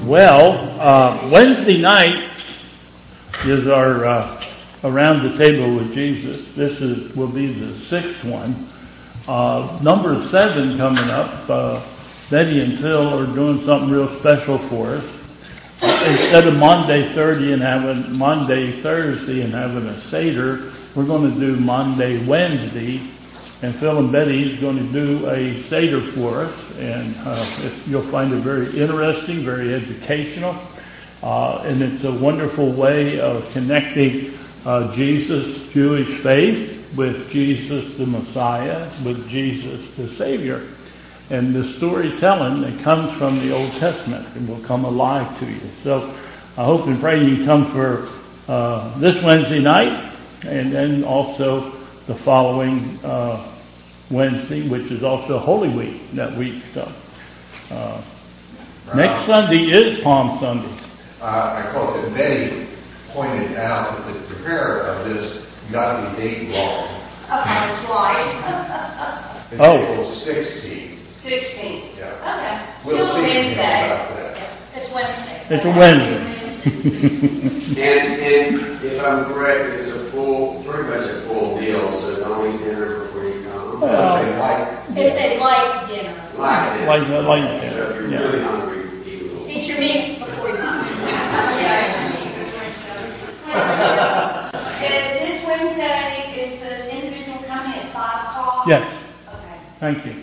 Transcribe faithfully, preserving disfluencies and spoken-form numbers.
Well, uh, Wednesday night is our uh, Around the Table with Jesus. This is will be the sixth one. Uh, number seven coming up. Uh, Betty and Phil are doing something real special for us. Uh, instead of Monday Thursday and having Monday Thursday and having a Seder, we're going to do Monday Wednesday. And Phil and Betty is going to do a Seder for us, and uh, it, you'll find it very interesting, very educational, uh, and it's a wonderful way of connecting uh, Jesus' Jewish faith with Jesus the Messiah, with Jesus the Savior. And the storytelling that comes from the Old Testament and will come alive to you. So I hope and pray you come for uh, this Wednesday night, and then also the following uh, Wednesday, which is also Holy Week that week. So uh, next Sunday is Palm Sunday. Uh, I called it. Betty pointed out that the preparer of this got the date wrong. Up on the slide. It's Oh. April sixteenth. sixteenth. Yeah. Okay. We'll Still speak to him Wednesday. about that. Yeah. It's Wednesday. It's a Wednesday. And, and if I'm correct, it's a full, pretty much a full meal, so don't eat dinner before you come. Well, it's a light. It's a light dinner. Light dinner. Like that, like that. So if you're Yeah. really hungry, eat a little. Eat your meat before you come. And this Wednesday is the individual coming at five o'clock? Yes. Okay. Thank you.